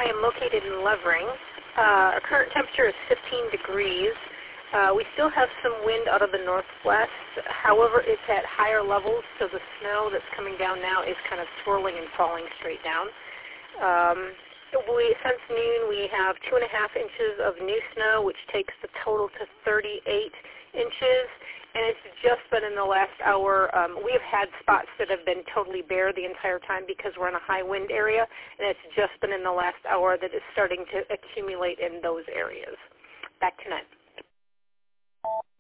I am located in Levering. Our current temperature is 15 degrees. We still have some wind out of the northwest. However, it's at higher levels, so the snow that's coming down now is kind of swirling and falling straight down. Since noon, we have 2.5 inches of new snow, which takes the total to 38 inches. And it's just been in the last hour. We have had spots that have been totally bare the entire time because we're in a high wind area, and it's just been in the last hour that it's starting to accumulate in those areas. Back tonight.